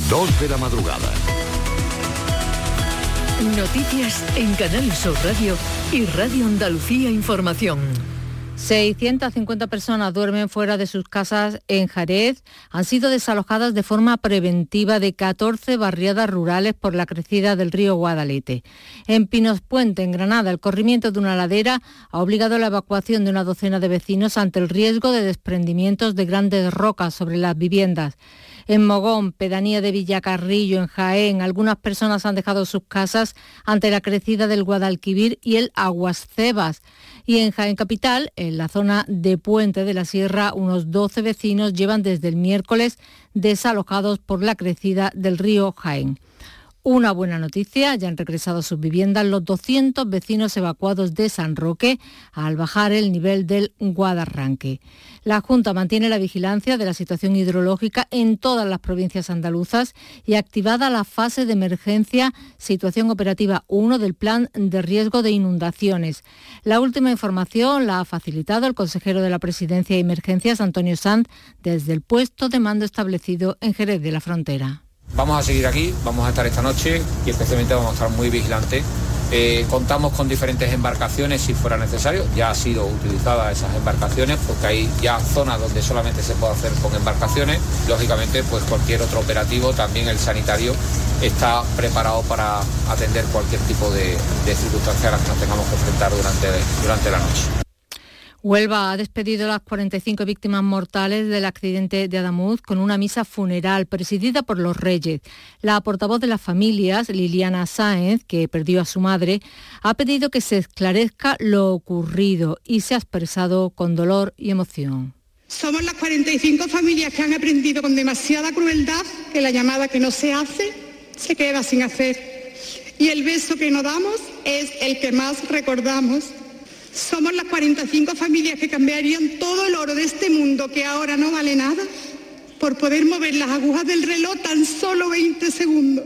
2 de la madrugada. Noticias en Canal Sur Radio y Radio Andalucía Información. 650 personas duermen fuera de sus casas en Jerez. Han sido desalojadas de forma preventiva de 14 barriadas rurales por la crecida del río Guadalete. En Pinospuente, en Granada, el corrimiento de una ladera ha obligado a la evacuación de una docena de vecinos ante el riesgo de desprendimientos de grandes rocas sobre las viviendas. En Mogón, pedanía de Villacarrillo, en Jaén, algunas personas han dejado sus casas ante la crecida del Guadalquivir y el Aguascebas. Y en Jaén Capital, en la zona de Puente de la Sierra, unos 12 vecinos llevan desde el miércoles desalojados por la crecida del río Jaén. Una buena noticia, ya han regresado a sus viviendas los 200 vecinos evacuados de San Roque al bajar el nivel del Guadarranque. La Junta mantiene la vigilancia de la situación hidrológica en todas las provincias andaluzas y activada la fase de emergencia Situación Operativa 1 del Plan de Riesgo de Inundaciones. La última información la ha facilitado el consejero de la Presidencia y Emergencias, Antonio Sanz, desde el puesto de mando establecido en Jerez de la Frontera. Vamos a seguir aquí, vamos a estar esta noche y especialmente vamos a estar muy vigilantes. Contamos con diferentes embarcaciones si fuera necesario. Ya han sido utilizadas esas embarcaciones porque hay ya zonas donde solamente se puede hacer con embarcaciones. Lógicamente, pues cualquier otro operativo, también el sanitario, está preparado para atender cualquier tipo de circunstancia a las que nos tengamos que enfrentar durante la noche. Huelva ha despedido a las 45 víctimas mortales del accidente de Adamuz con una misa funeral presidida por los Reyes. La portavoz de las familias, Liliana Sáenz, que perdió a su madre, ha pedido que se esclarezca lo ocurrido y se ha expresado con dolor y emoción. Somos las 45 familias que han aprendido con demasiada crueldad que la llamada que no se hace se queda sin hacer. Y el beso que no damos es el que más recordamos. Somos las 45 familias que cambiarían todo el oro de este mundo que ahora no vale nada por poder mover las agujas del reloj tan solo 20 segundos.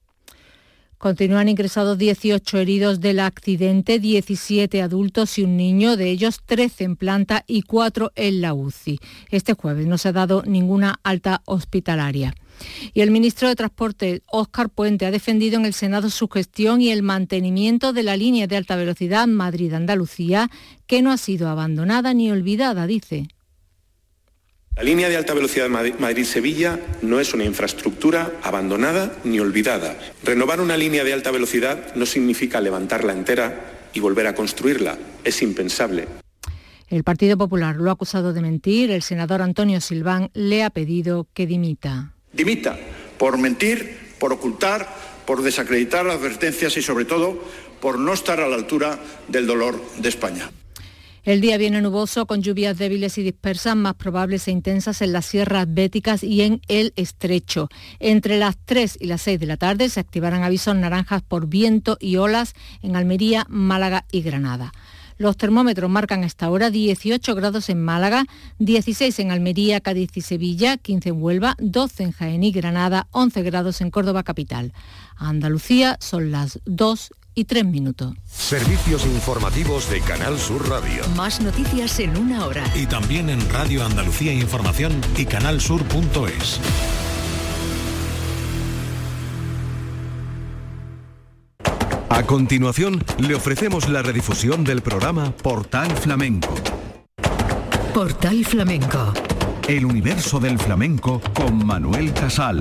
Continúan ingresados 18 heridos del accidente, 17 adultos y un niño, de ellos 13 en planta y 4 en la UCI. Este jueves no se ha dado ninguna alta hospitalaria. Y el ministro de Transporte, Óscar Puente, ha defendido en el Senado su gestión y el mantenimiento de la línea de alta velocidad Madrid-Andalucía, que no ha sido abandonada ni olvidada, dice. La línea de alta velocidad Madrid-Sevilla no es una infraestructura abandonada ni olvidada. Renovar una línea de alta velocidad no significa levantarla entera y volver a construirla. Es impensable. El Partido Popular lo ha acusado de mentir. El senador Antonio Silván le ha pedido que dimita. Dimita por mentir, por ocultar, por desacreditar las advertencias y sobre todo por no estar a la altura del dolor de España. El día viene nuboso con lluvias débiles y dispersas, más probables e intensas en las sierras béticas y en el Estrecho. Entre las 3 y las 6 de la tarde se activarán avisos naranjas por viento y olas en Almería, Málaga y Granada. Los termómetros marcan a esta hora 18 grados en Málaga, 16 en Almería, Cádiz y Sevilla, 15 en Huelva, 12 en Jaén y Granada, 11 grados en Córdoba capital. A Andalucía son las 2:03. Servicios informativos de Canal Sur Radio. Más noticias en una hora. Y también en Radio Andalucía Información y canalsur.es. A continuación, le ofrecemos la redifusión del programa Portal Flamenco. Portal Flamenco. El universo del flamenco con Manuel Casal.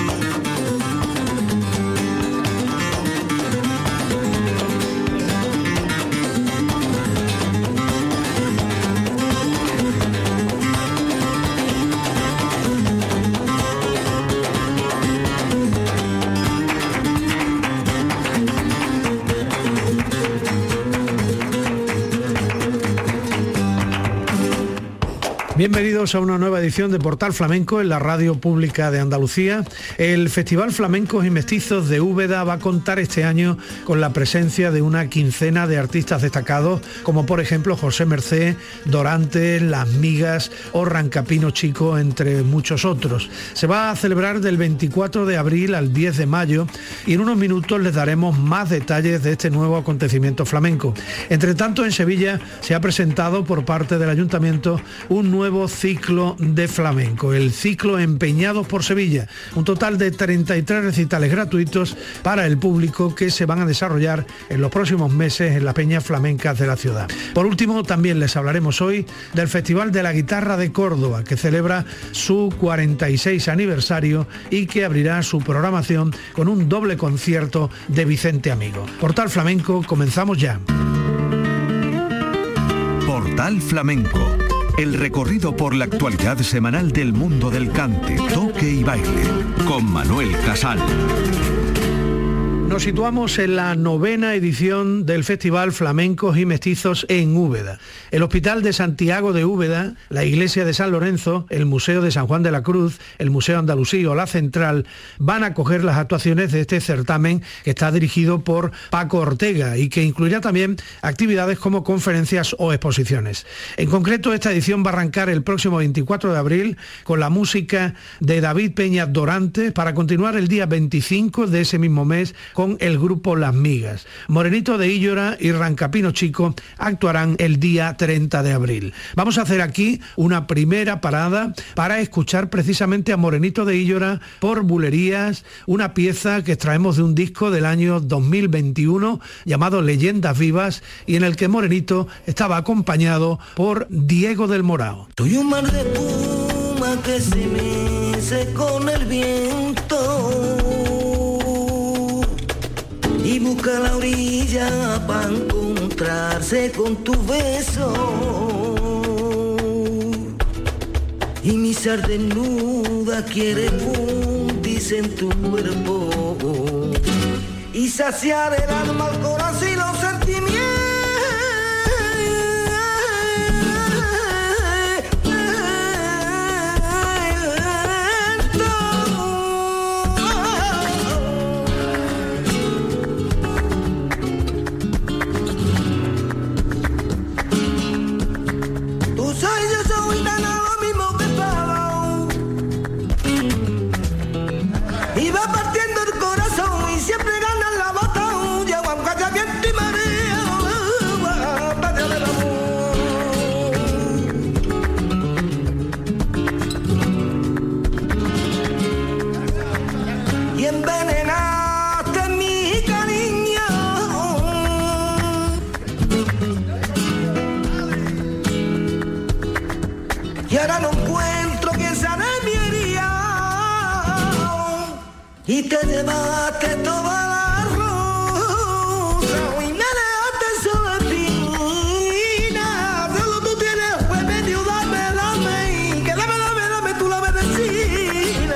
Bienvenidos a una nueva edición de Portal Flamenco en la Radio Pública de Andalucía. El Festival Flamencos y Mestizos de Úbeda va a contar este año con la presencia de una quincena de artistas destacados, como por ejemplo José Mercé, Dorantes, Las Migas o Rancapino Chico, entre muchos otros. Se va a celebrar del 24 de abril al 10 de mayo y en unos minutos les daremos más detalles de este nuevo acontecimiento flamenco. Entre tanto, en Sevilla se ha presentado por parte del Ayuntamiento un nuevo nuevo ciclo de flamenco, el ciclo Empeñados por Sevilla. Un total de 33 recitales gratuitos para el público que se van a desarrollar en los próximos meses en las peñas flamencas de la ciudad. Por último, también les hablaremos hoy del Festival de la Guitarra de Córdoba, que celebra su 46 aniversario y que abrirá su programación con un doble concierto de Vicente Amigo. Portal Flamenco, comenzamos ya. Portal Flamenco, el recorrido por la actualidad semanal del mundo del cante, toque y baile, con Manuel Casal. Nos situamos en la 9ª edición del Festival Flamencos y Mestizos en Úbeda. El Hospital de Santiago de Úbeda, la Iglesia de San Lorenzo, el Museo de San Juan de la Cruz, el Museo Andalusí o la Central van a acoger las actuaciones de este certamen que está dirigido por Paco Ortega y que incluirá también actividades como conferencias o exposiciones. En concreto, esta edición va a arrancar el próximo 24 de abril con la música de David Peña Dorante para continuar el día 25 de ese mismo mes con el grupo Las Migas. Morenito de Íllora y Rancapino Chico actuarán el día 30 de abril. Vamos a hacer aquí una primera parada para escuchar precisamente a Morenito de Íllora por Bulerías, una pieza que extraemos de un disco del año 2021 llamado Leyendas Vivas y en el que Morenito estaba acompañado por Diego del Morao. Soy un mar de espuma que se mece con el viento y busca la orilla para encontrarse con tu beso. Y mi ser desnuda quiere fundirse en tu cuerpo y saciar el alma, el corazón y los sentimientos. Y te llevaste toda la rosa y me dejaste solo espina. Solo tú tienes remedio, dame, que dame, tú la medicina.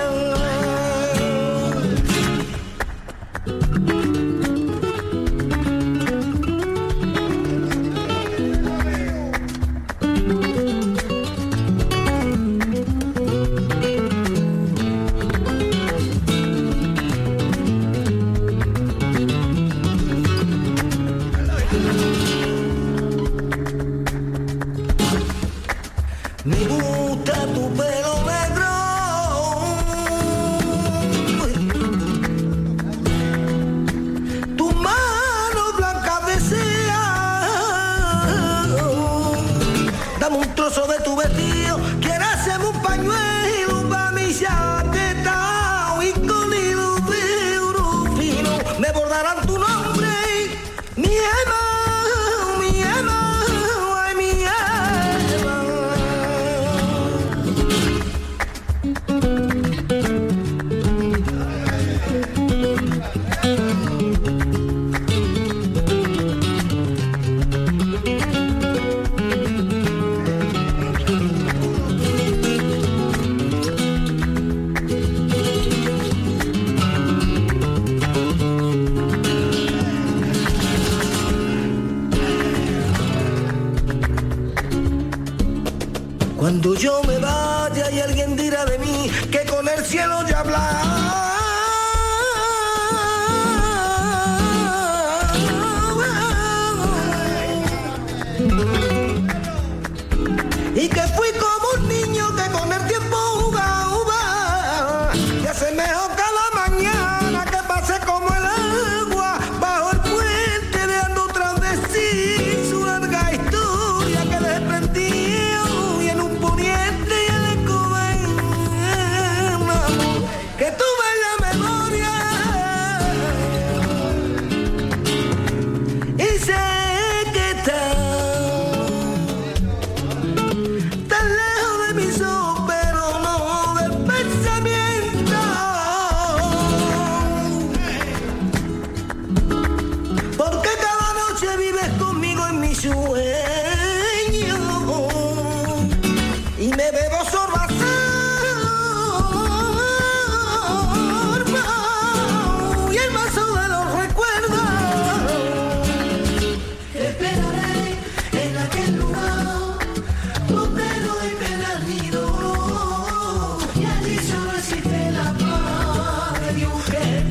Cuando yo me vaya y alguien dirá de mí que con el cielo ya habla. Y que fui como un niño que con el tiempo jugaba, que hace mejor cada mañana que pase como el agua bajo el puente de ando tras de sí su larga historia que desprendió y en un poniente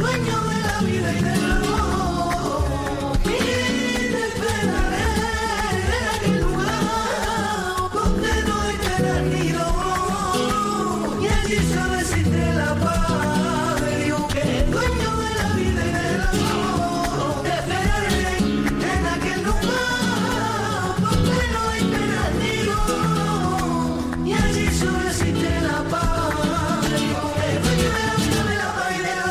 dueño de la vida y del amor. Y te esperaré en aquel lugar donde no hay pena ni dolor. Y allí solo existe la paz de Dios, que es dueño de la vida y del amor. Te esperaré en aquel lugar donde no hay pena ni dolor. Y allí solo existe la paz de Dios, que es dueño de la vida, de la paz y del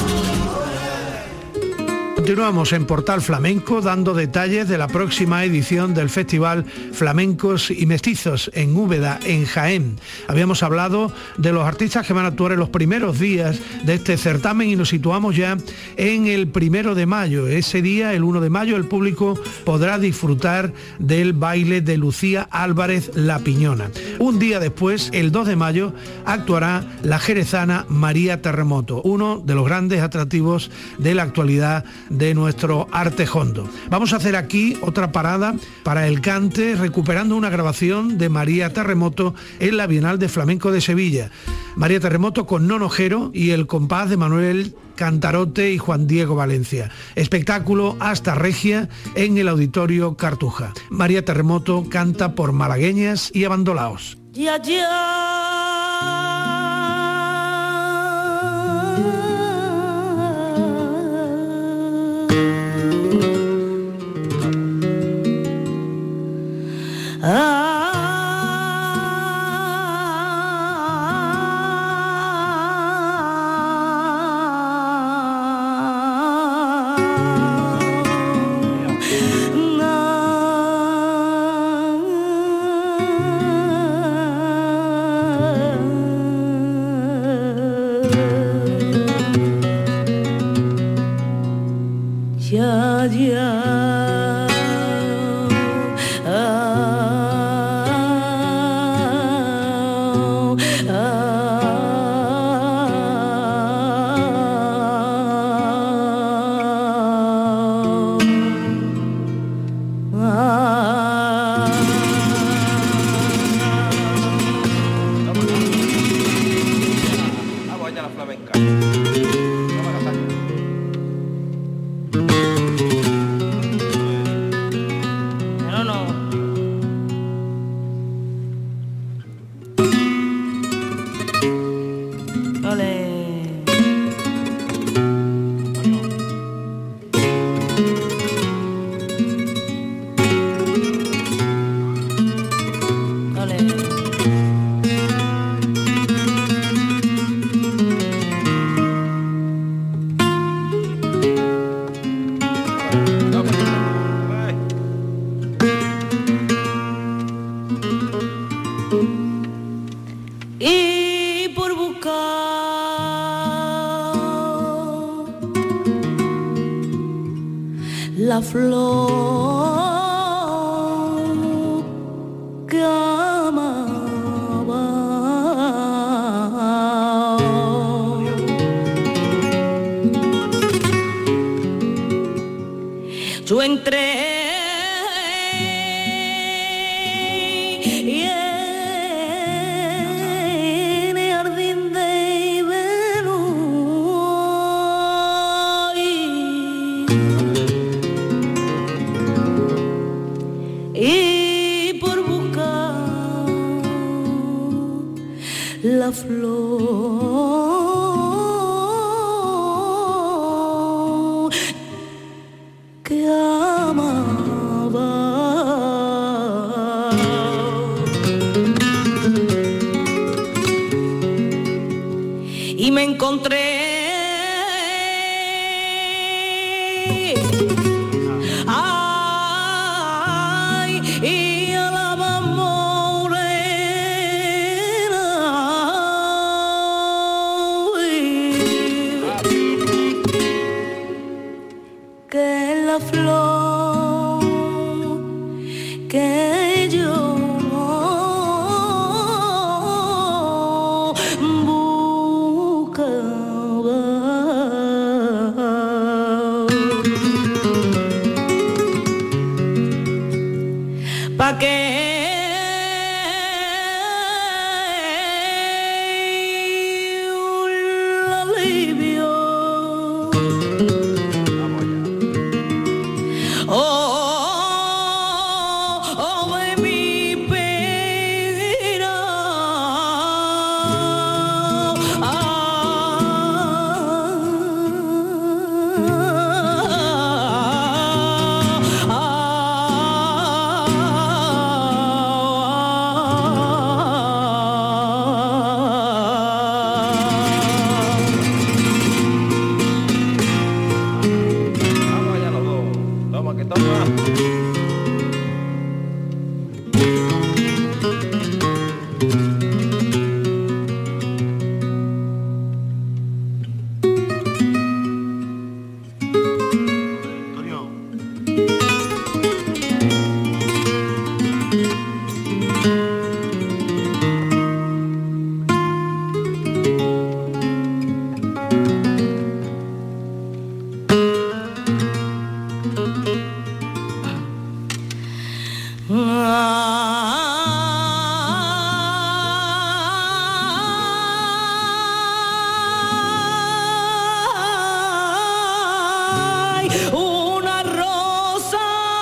amor. Continuamos en Portal Flamenco dando detalles de la próxima edición del Festival Flamencos y Mestizos en Úbeda, en Jaén. Habíamos hablado de los artistas que van a actuar en los primeros días de este certamen y nos situamos ya en el 1 de mayo. Ese día, el 1 de mayo, el público podrá disfrutar del baile de Lucía Álvarez La Piñona. Un día después, el 2 de mayo, actuará la jerezana María Terremoto, uno de los grandes atractivos de la actualidad de nuestro arte jondo. Vamos a hacer aquí otra parada para el cante, recuperando una grabación de María Terremoto en la Bienal de Flamenco de Sevilla. María Terremoto con Nono Jero y el compás de Manuel Cantarote y Juan Diego Valencia. Espectáculo hasta Regia en el Auditorio Cartuja. María Terremoto canta por malagueñas y abandolaos. Ya, Y por buscar la flor que amaba, yo entré la flor que amaba. Y me encontré pa' que un alivio hay una rosa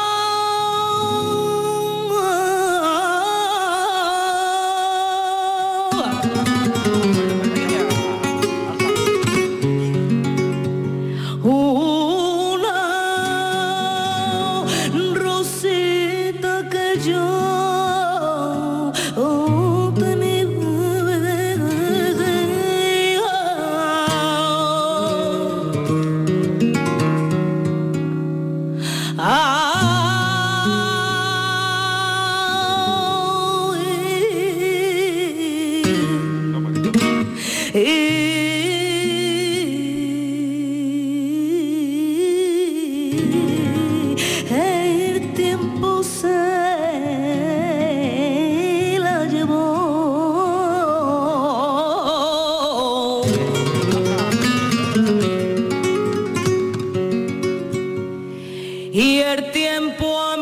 que yo el tiempo se la llevó y el tiempo a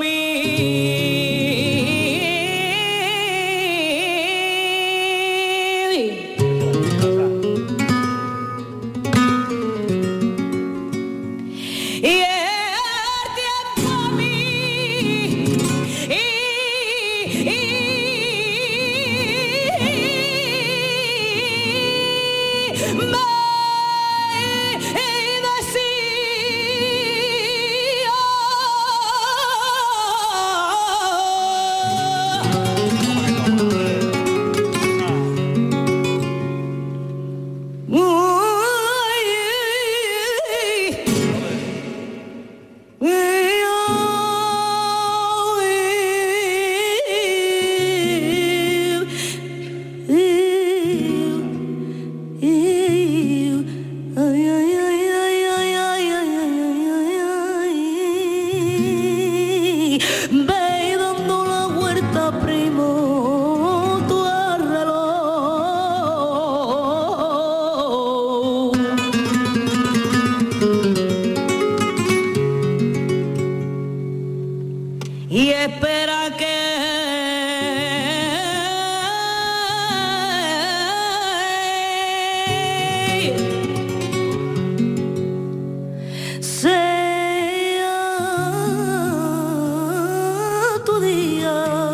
ve dando la vuelta, primo, tu reloj y espera que tu día.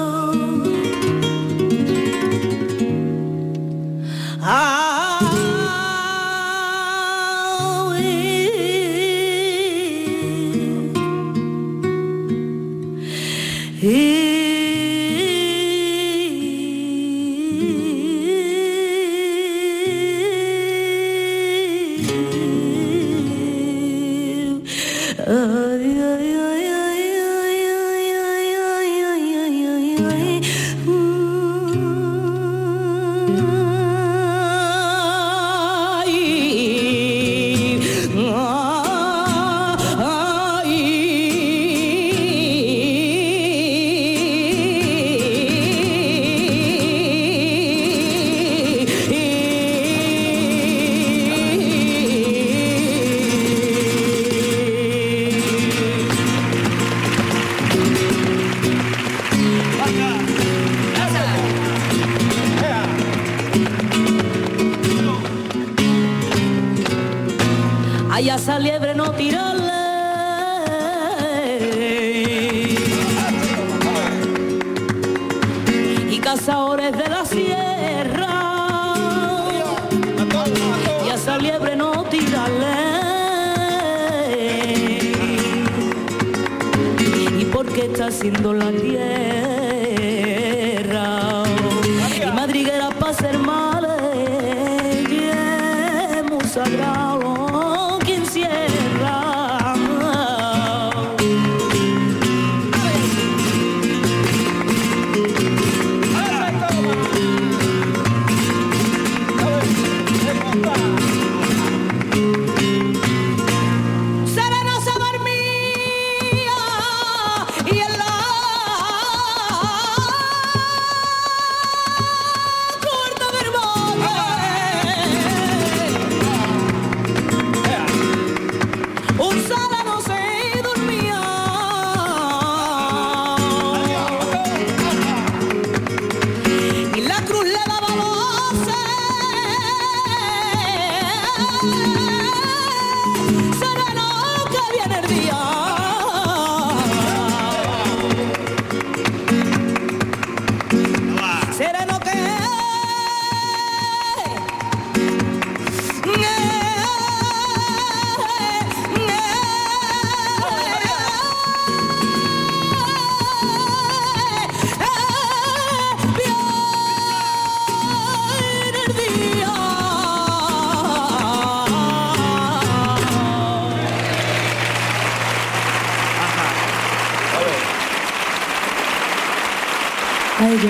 Ay, a esa liebre no tirarle y cazadores de la sierra y a esa liebre no tirarle y porque está haciendo la tierra y madriguera para ser males y es muy sagrado quien cierra. Sereno se dormía y en la ellos.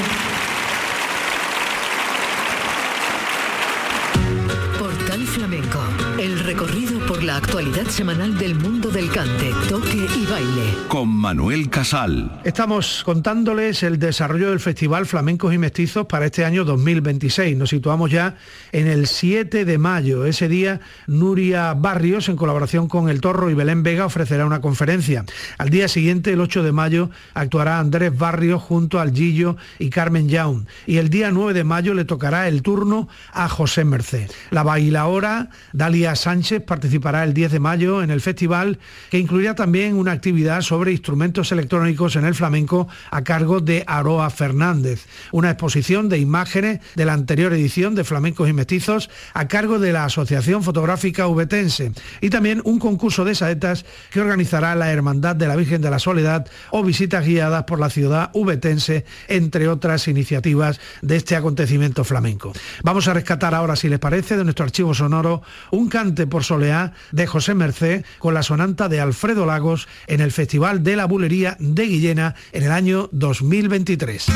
Portal Flamenco, el recorrido por la actualidad semanal del mundo del cante, toque y baile. Con Manuel Casal. Estamos contándoles el desarrollo del Festival Flamencos y Mestizos para este año 2026. Nos situamos ya en el 7 de mayo. Ese día, Nuria Barrios, en colaboración con El Torro y Belén Vega, ofrecerá una conferencia. Al día siguiente, el 8 de mayo, actuará Andrés Barrios junto al Gillo y Carmen Young. Y el día 9 de mayo le tocará el turno a José Mercé. La bailaora Dalia Sánchez participará el 10 de mayo en el festival, que incluirá también una actividad sobre instrumentos electrónicos en el flamenco a cargo de Aroa Fernández, una exposición de imágenes de la anterior edición de Flamencos y Mestizos a cargo de la Asociación Fotográfica Ubetense, y también un concurso de saetas que organizará la Hermandad de la Virgen de la Soledad o visitas guiadas por la ciudad ubetense, entre otras iniciativas de este acontecimiento flamenco. Vamos a rescatar ahora, si les parece, de nuestro archivo sonoro un cante por soleá de José Mercé con la sonanta de Alfredo Lagos en el Festival de la Bulería de Guillena en el año 2023.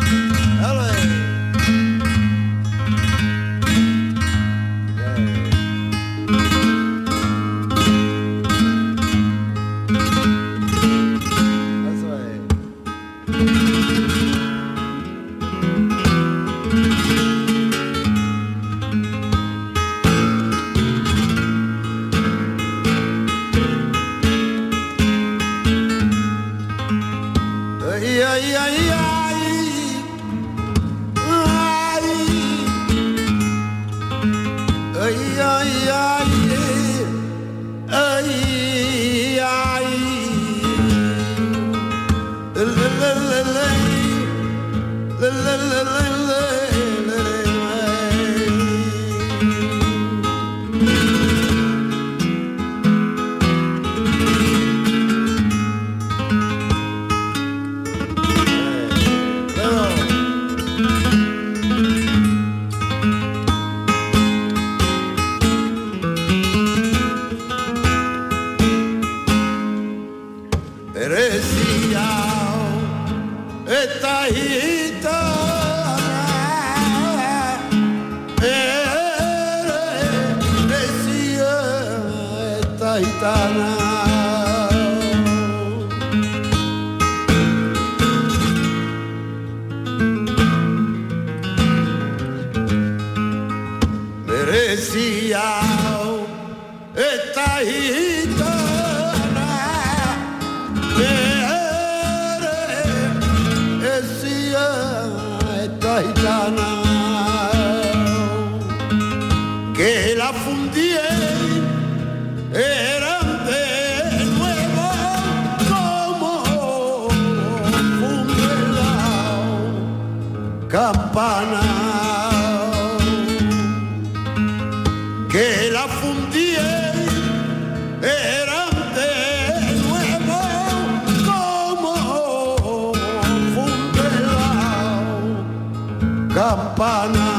Que la fundí eran de nuevo como fundelao campana, que la fundí eran de nuevo como fundelao campana.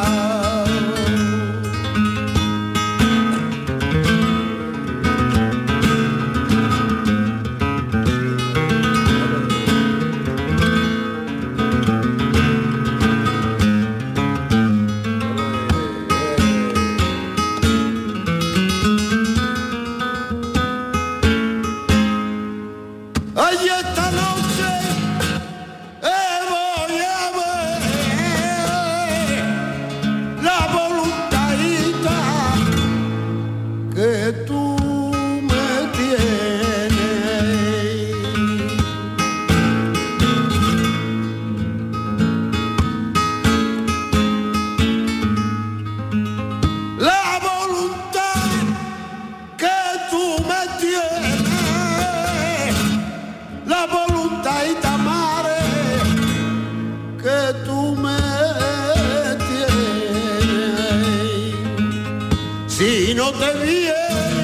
Si no te vienes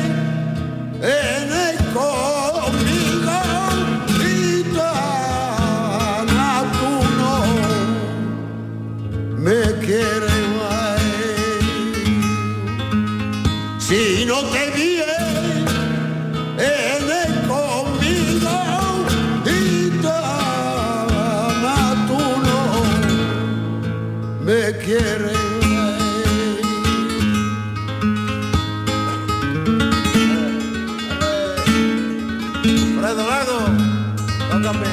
conmigo, gitana, tú no me quieres más. Si no te vienes conmigo, gitana, tú no quiere. Fredo Lago, tócame.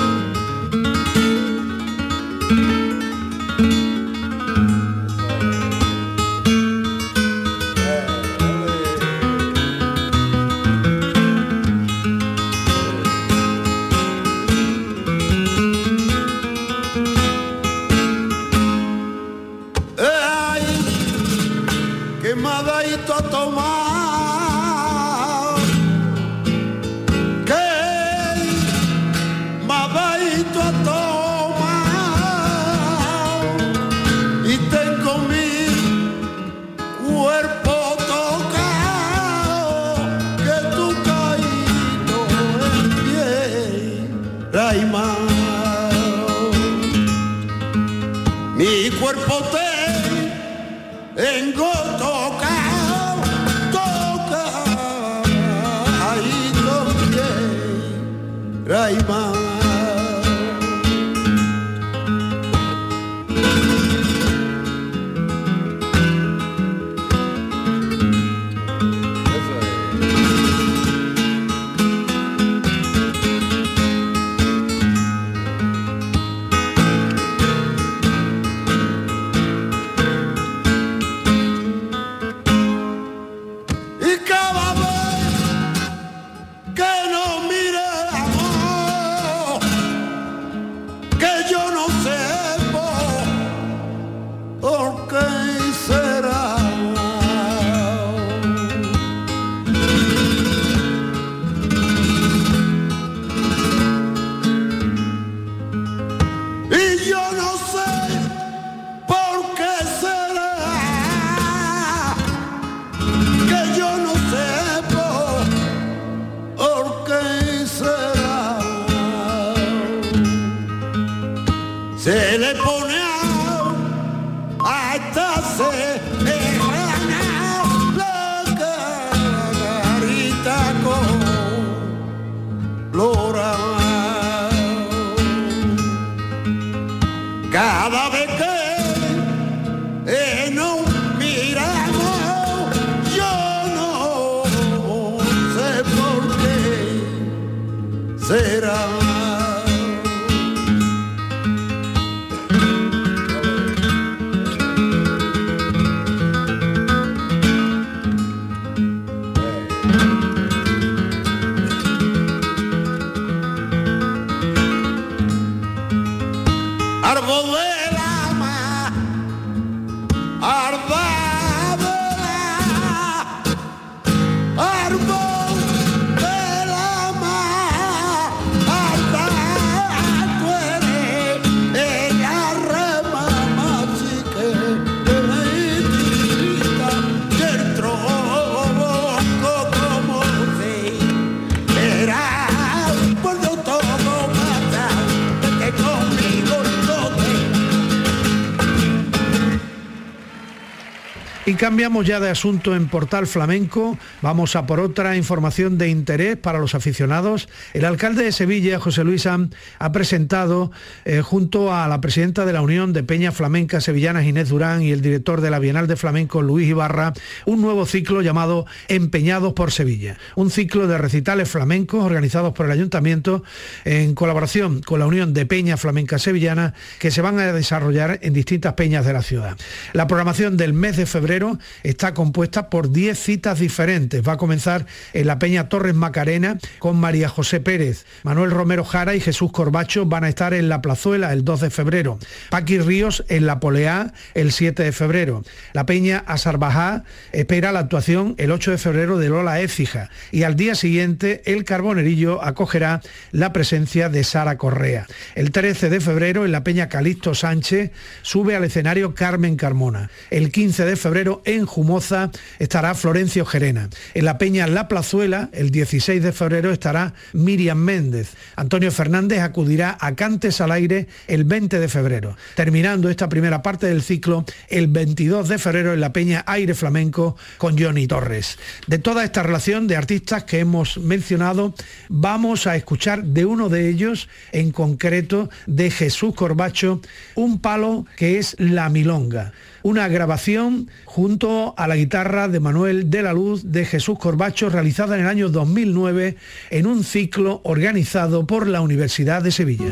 Quemadito a tomar, que madadito a tomar, y tengo mi cuerpo tocado, que tu caído en pie, Raimán, mi cuerpo tengo tocado, ahí también, Raimán. Se le pone a esta serrana la carita colorada. Cada vez que nos miramos, yo no sé por qué será. Árbol de la mar, árbol de la mar, tú eres la rama más chica de mi tita, y el tronco como si era por yo todo matar, que conmigo. Y cambiamos ya de asunto en Portal Flamenco, vamos a por otra información de interés para los aficionados. El alcalde de Sevilla, José Luis Sanz, ha presentado junto a la presidenta de la Unión de Peñas Flamencas Sevillanas, Inés Durán, y el director de la Bienal de Flamenco, Luis Ibarra, un nuevo ciclo llamado Empeñados por Sevilla. Un ciclo de recitales flamencos organizados por el Ayuntamiento en colaboración con la Unión de Peñas Flamencas Sevillanas, que se van a desarrollar en distintas peñas de la ciudad. La programación del mes de febrero está compuesta por 10 citas diferentes. Va a comenzar en la Peña Torres Macarena con María José Pérez. Manuel Romero Jara y Jesús Corbacho van a estar en La Plazuela el 2 de febrero. Paqui Ríos en La Poleá el 7 de febrero. La Peña Azarbajá espera la actuación el 8 de febrero de Lola Écija. Y al día siguiente el Carbonerillo acogerá la presencia de Sara Correa. El 13 de febrero en la Peña Calixto Sánchez sube al escenario Carmen Carmona. El 15 de febrero febrero en Jumoza estará Florencio Gerena. En la Peña La Plazuela, el 16 de febrero, estará Miriam Méndez. Antonio Fernández acudirá a Cantes al Aire el 20 de febrero. Terminando esta primera parte del ciclo, el 22 de febrero en la Peña Aire Flamenco con Johnny Torres. De toda esta relación de artistas que hemos mencionado, vamos a escuchar de uno de ellos, en concreto de Jesús Corbacho, un palo que es La Milonga. Una grabación junto a la guitarra de Manuel de la Luz de Jesús Corbacho, realizada en el año 2009 en un ciclo organizado por la Universidad de Sevilla.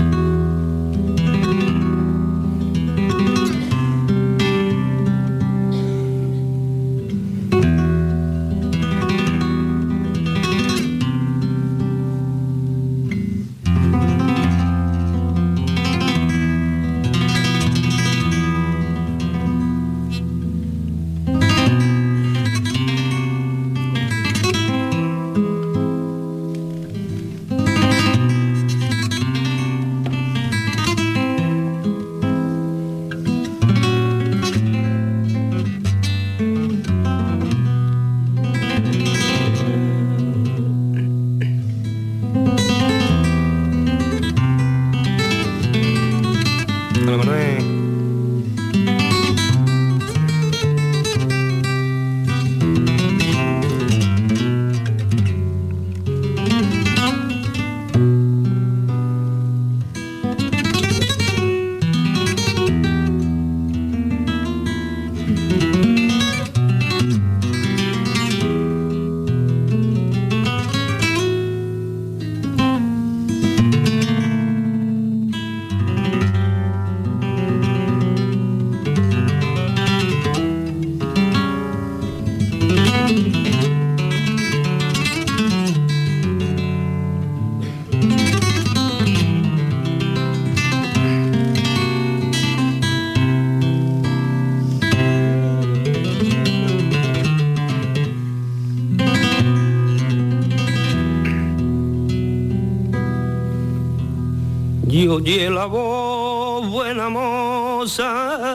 Oye la voz, buena moza,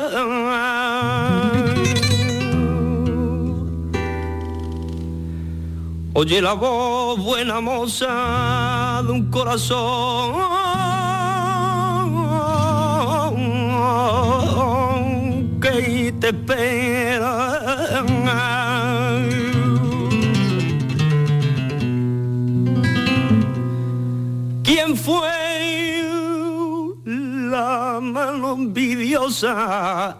oye la voz, buena moza de un corazón que te espera. ¿Quién fue la mano envidiosa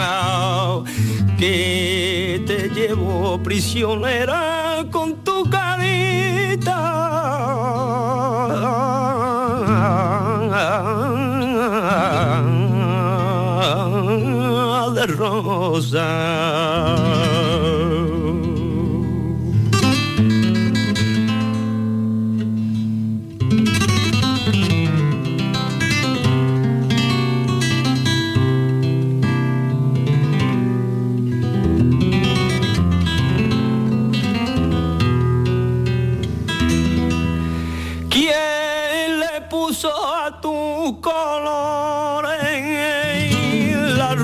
que te llevó prisionera con tu carita de rosa? A tu color en la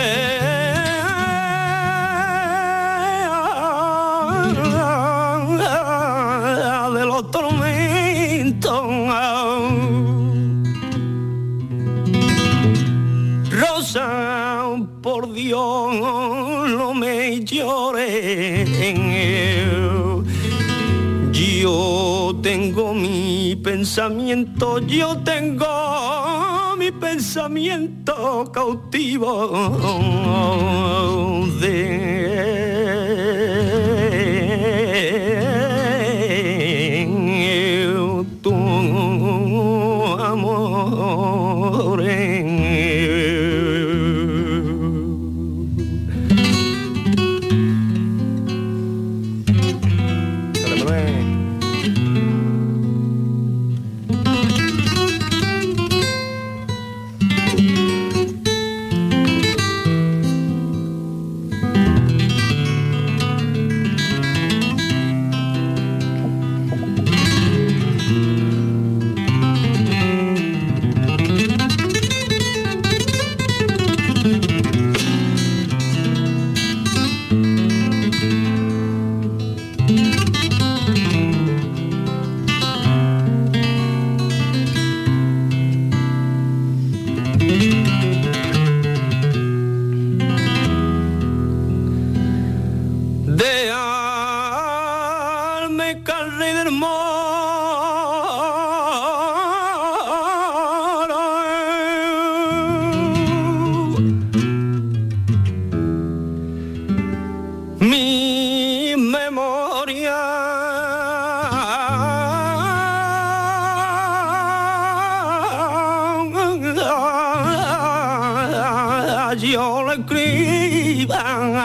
rueda de los tormentos. Rosa, por Dios, no me llores. Yo tengo mi pensamiento, yo tengo mi pensamiento cautivo de tu amor. carne del mar. Mi memoria yo la escriba.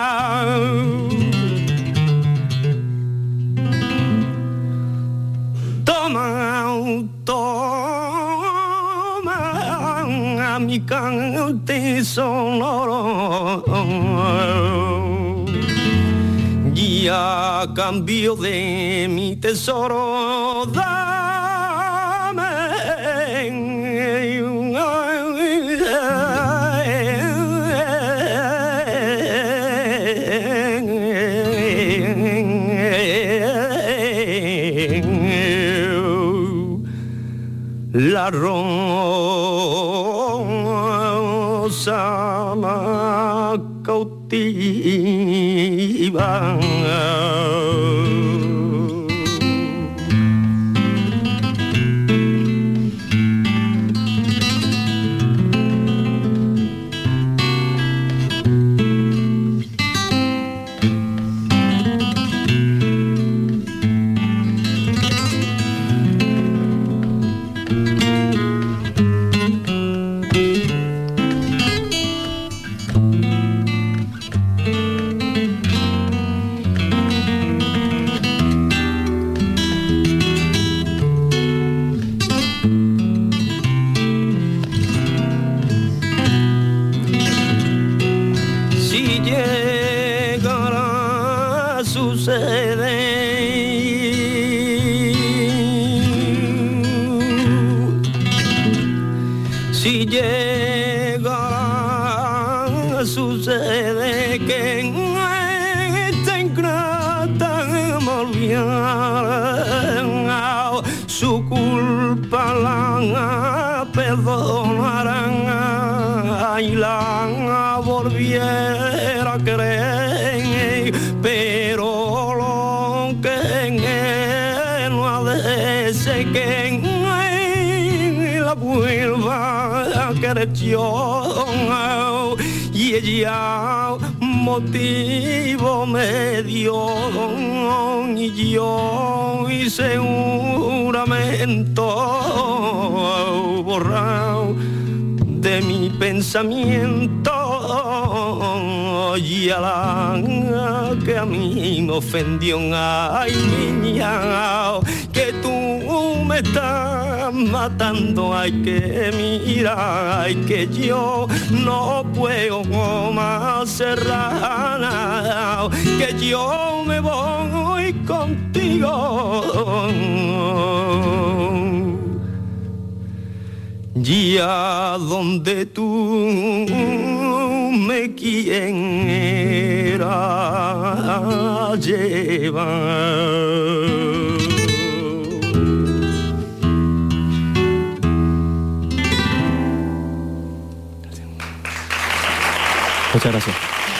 Toma mi cante sonoro, y a cambio de mi tesoro la rosa más cautiva. Si llegara a suceder que en esta ingrata me olvidara, su culpa la perdonarán y la volviera a querer, pero lo que en él no ha de ser que en él la vuelva a querer yo, y ella motivo me dio y yo hice un juramento borrado de mi pensamiento, y a la que a mí me ofendió, ay niña, que tú me estás matando, ay que mira, ay que yo no puedo más cerrar, que yo me voy contigo. Y a donde tú me quieras llevar. Muchas gracias.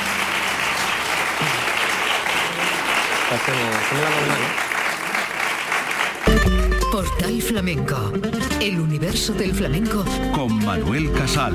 Portal Flamenco. El universo del flamenco. Con Manuel Casal.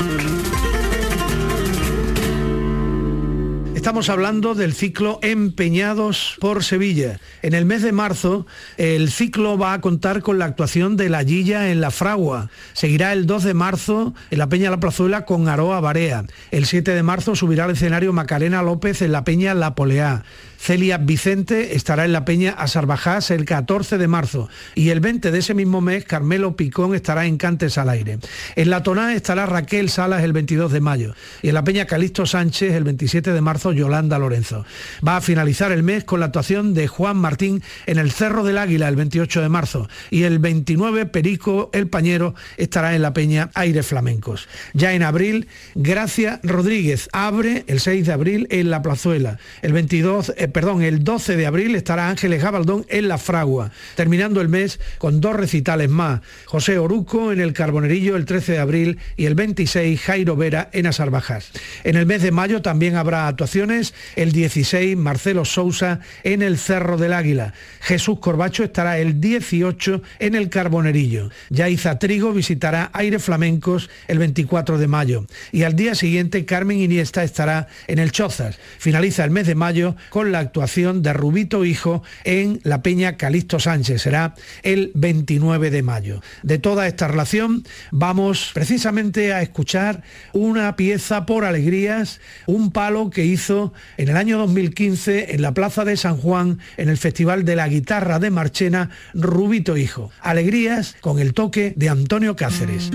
Estamos hablando del ciclo Empeñados por Sevilla. En el mes de marzo, el ciclo va a contar con la actuación de La Guilla en La Fragua. Seguirá el 2 de marzo en la Peña La Plazuela con Aroa Barea. El 7 de marzo subirá al escenario Macarena López en la Peña La Poleá. Celia Vicente estará en la Peña Asarbajás el 14 de marzo y el 20 de ese mismo mes Carmelo Picón estará en Cantes al Aire. En La Toná estará Raquel Salas el 22 de mayo y en la Peña Calixto Sánchez el 27 de marzo Yolanda Lorenzo. Va a finalizar el mes con la actuación de Juan Martín en el Cerro del Águila el 28 de marzo y el 29 Perico el Pañero estará en la Peña Aires Flamencos. Ya en abril Gracia Rodríguez abre el 6 de abril en La Plazuela. El 12 de abril estará Ángeles Gabaldón en La Fragua, terminando el mes con 2 recitales más. José Oruco en el Carbonerillo el 13 de abril y el 26 Jairo Vera en Asarbajás. En el mes de mayo también habrá actuaciones actuaciones. El 16, Marcelo Sousa en el Cerro del Águila. Jesús Corbacho estará el 18 en el Carbonerillo. Yaiza Trigo visitará Aire Flamencos el 24 de mayo. Y al día siguiente, Carmen Iniesta estará en el Chozas. Finaliza el mes de mayo con la actuación de Rubito Hijo en la Peña Calixto Sánchez. Será el 29 de mayo. De toda esta relación vamos precisamente a escuchar una pieza por Alegrías, un palo que hizo en el año 2015 en la Plaza de San Juan en el Festival de la Guitarra de Marchena, Rubito Hijo. Alegrías con el toque de Antonio Cáceres.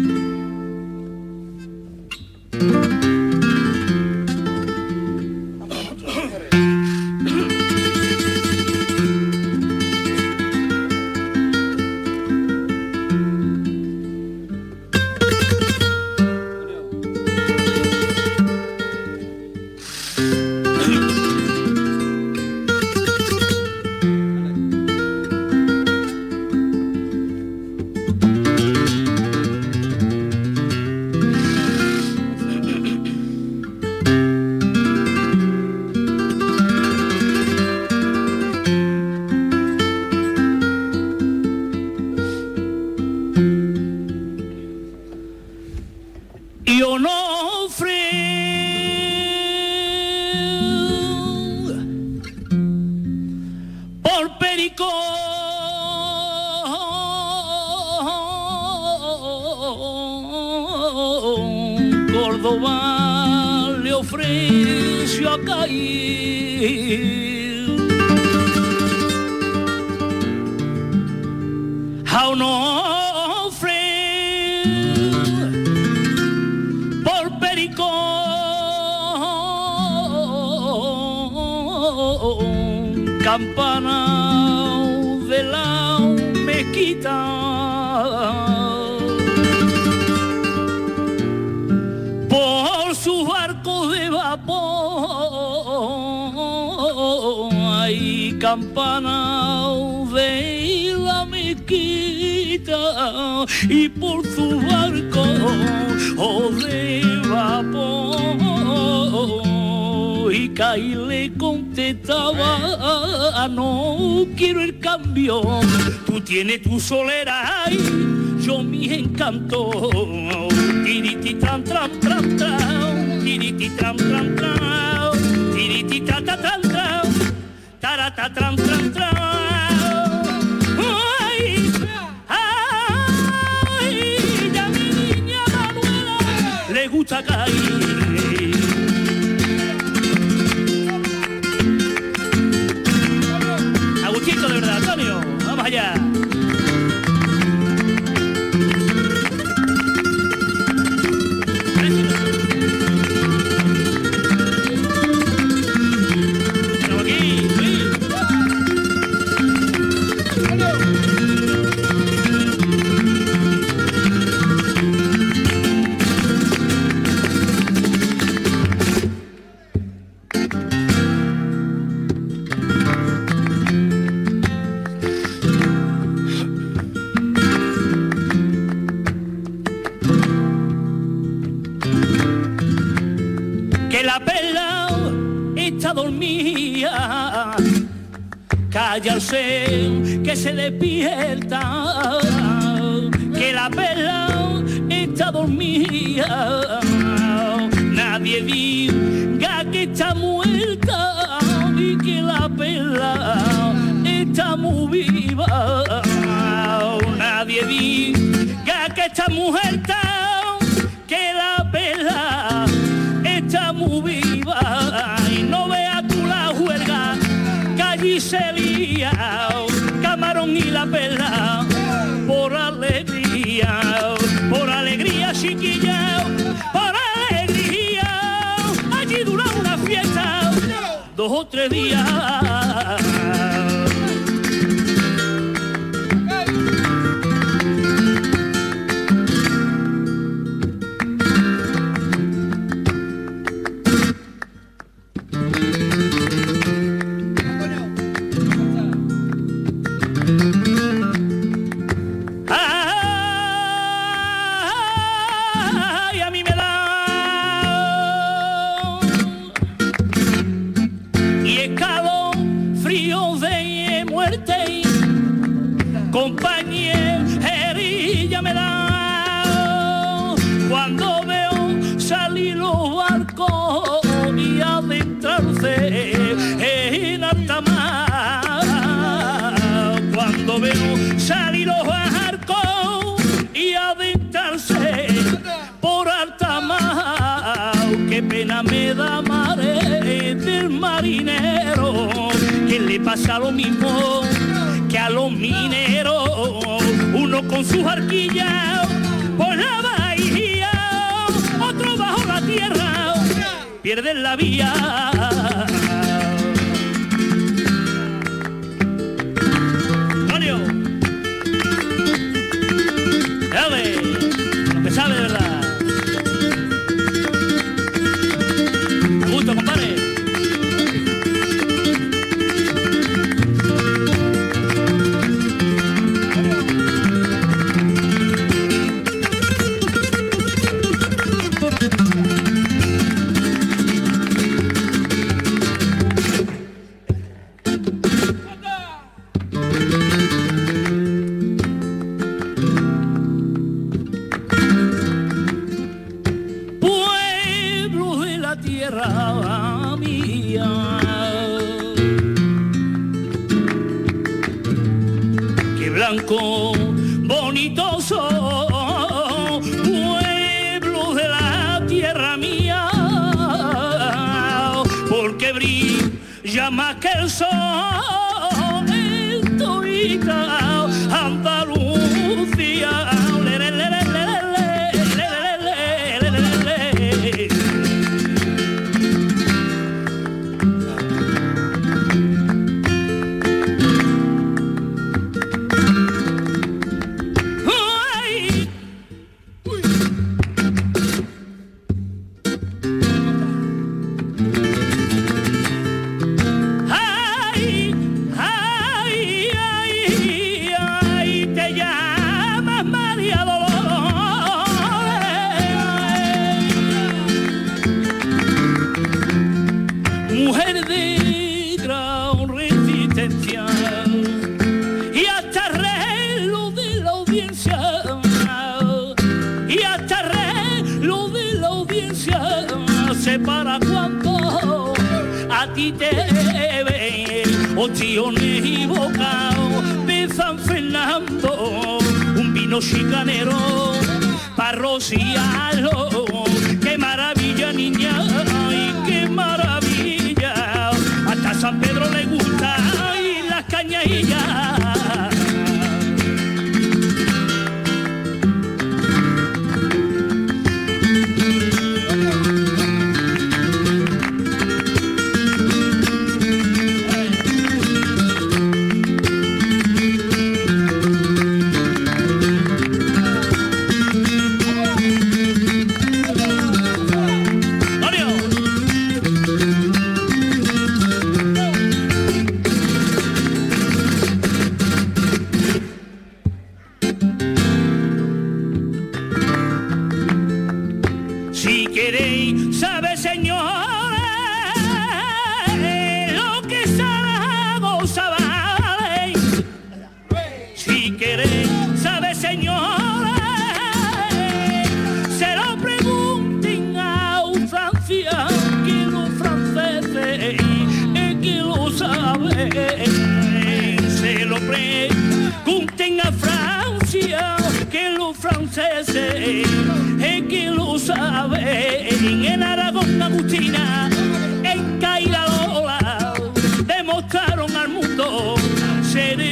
Córdoba le ofreció a caer a un ofre por Pericón, campana de la mezquita. Por sus barcos de vapor hay campana de la mezquita, y por sus barcos de vapor y Caí le contestaba: no quiero el cambio, tú tienes tu solera y yo mis encantos. Tiriti tram tram tram tram, tiriti tram tram tram, tiriti ta ta tram tram, tarata tram tram tram. Ay, ay, ya mi niña Manuela le gusta caer. Agustito, de verdad, Antonio, vamos allá. Dormía, cállarse que se despierta, que la perla está dormida, nadie diga que está muerta y que la perla está muy viva, nadie diga que está muerta, que la perla está muy viva. No vea tú la huelga, que allí se lía Camarón y la perla por alegría, chiquilla, por alegría. Allí dura una fiesta 2 o 3 días. compañerilla me da cuando veo salir los barcos y adentrarse en alta mar, cuando veo salir los barcos y adentrarse por alta mar, qué pena me da madre del marinero, que le pasa lo mismo que a los mineros, uno con sus arquillas por la bahía, otro bajo la tierra, pierden la vía. Antonio, dale, lo que sabe de verdad. A gusto, compadre. Bonito son, pueblo de la tierra mía, porque brilla más que el sol en todita Andalucía. Opciones y bocao de San Fernando, un vino chicanero para rociarlo. Qué maravilla, niña, ay, qué maravilla. Hasta San Pedro le gusta y las cañadillas. Pregunten a Francia que los franceses es que lo saben. En Aragón, Agustina, en Cairalola demostraron al mundo ser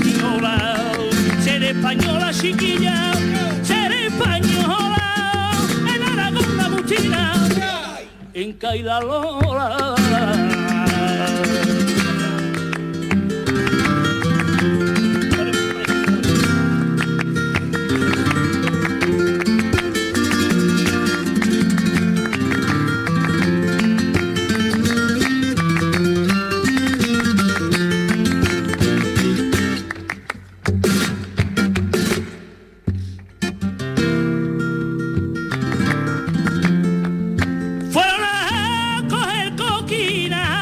española chiquilla, ser española. En Aragón, Agustina, en Cairalola. Fueron a coger coquina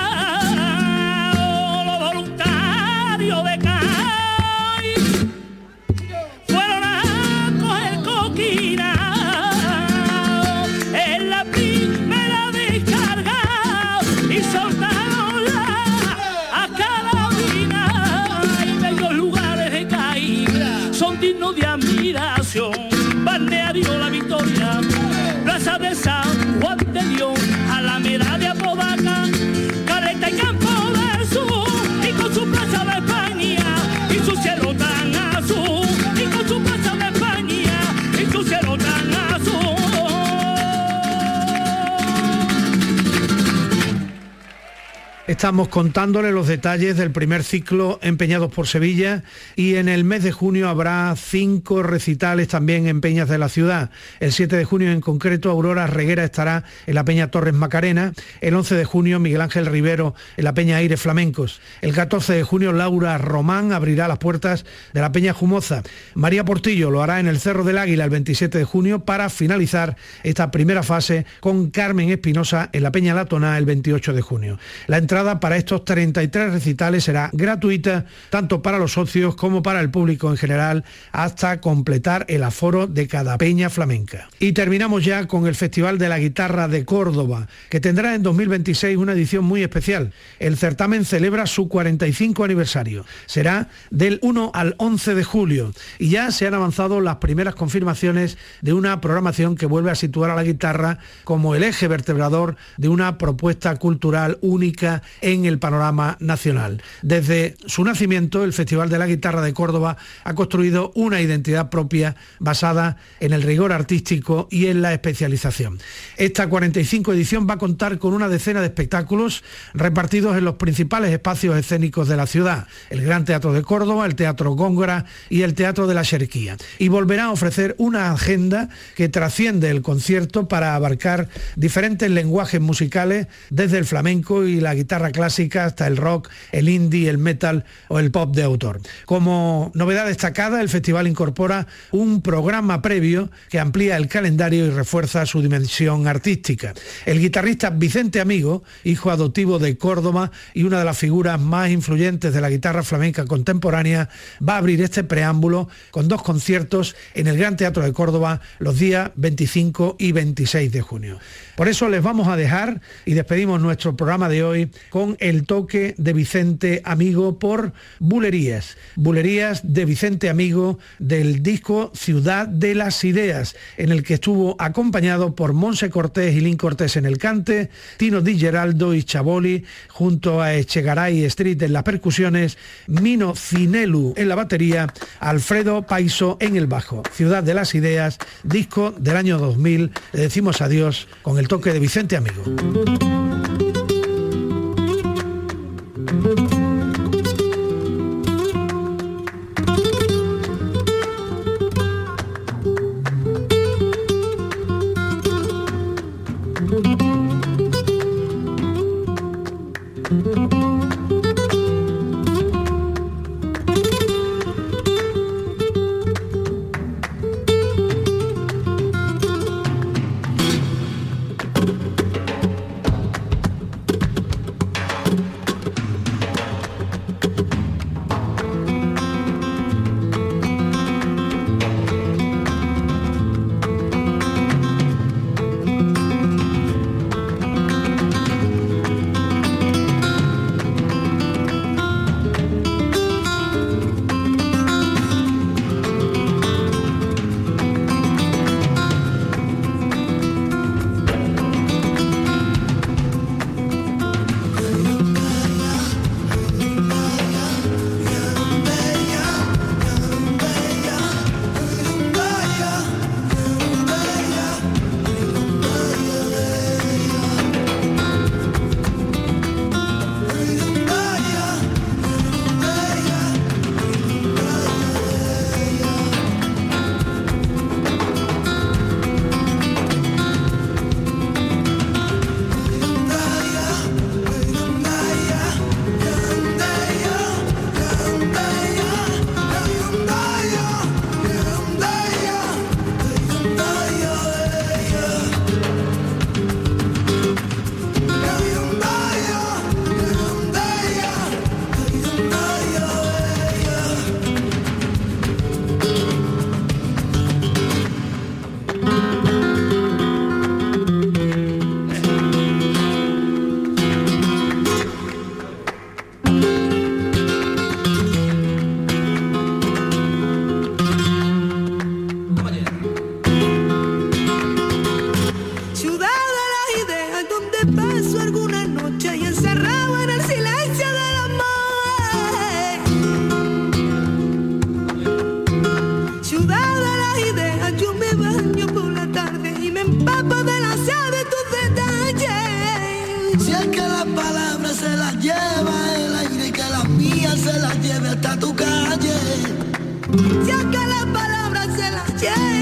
son dignos de admiración. Balneario La Victoria, Plaza de San Juan de Dios, Alameda de Apodaca, Caleta y Campo del Sur, y con su plaza de España y su cielo tan azul, y con su plaza de España y su cielo tan azul. Estamos contándole los detalles del primer ciclo Empeñados por Sevilla, y en el mes de junio habrá 5 recitales también en peñas de la ciudad. El 7 de junio en concreto Aurora Reguera estará en la Peña Torres Macarena, el 11 de junio Miguel Ángel Rivero en la Peña Aires Flamencos, el 14 de junio Laura Román abrirá las puertas de la Peña Jumoza, María Portillo lo hará en el Cerro del Águila el 27 de junio para finalizar esta primera fase con Carmen Espinosa en la Peña Latona el 28 de junio. La entrada para estos 33 recitales será gratuita tanto para los socios como para el público en general hasta completar el aforo de cada peña flamenca. Y terminamos ya con el Festival de la Guitarra de Córdoba, que tendrá en 2026 una edición muy especial. El certamen celebra su 45 aniversario. Será del 1 al 11 de julio y ya se han avanzado las primeras confirmaciones de una programación que vuelve a situar a la guitarra como el eje vertebrador de una propuesta cultural única en el panorama nacional. Desde su nacimiento, el Festival de la Guitarra de Córdoba ha construido una identidad propia basada en el rigor artístico y en la especialización. Esta 45 edición va a contar con una decena de espectáculos repartidos en los principales espacios escénicos de la ciudad, el Gran Teatro de Córdoba, el Teatro Góngora y el Teatro de la Xerquía, y volverá a ofrecer una agenda que trasciende el concierto para abarcar diferentes lenguajes musicales, desde el flamenco y la guitarra clásica hasta el rock, el indie, el metal o el pop de autor. Como novedad destacada, el festival incorpora un programa previo que amplía el calendario y refuerza su dimensión artística. El guitarrista Vicente Amigo, hijo adoptivo de Córdoba y una de las figuras más influyentes de la guitarra flamenca contemporánea, va a abrir este preámbulo con 2 conciertos en el Gran Teatro de Córdoba los días 25 y 26 de junio. Por eso les vamos a dejar y despedimos nuestro programa de hoy con el toque de Vicente Amigo por Bulerías. Bulerías de Vicente Amigo del disco Ciudad de las Ideas, en el que estuvo acompañado por Monse Cortés y Lin Cortés en el cante, Tino Di Geraldo y Chaboli junto a Echegaray Street en las percusiones, Mino Cinelu en la batería, Alfredo Paiso en el bajo. Ciudad de las Ideas, disco del año 2000. Le decimos adiós con el toque de Vicente Amigo. Si es que las palabras se las llevan.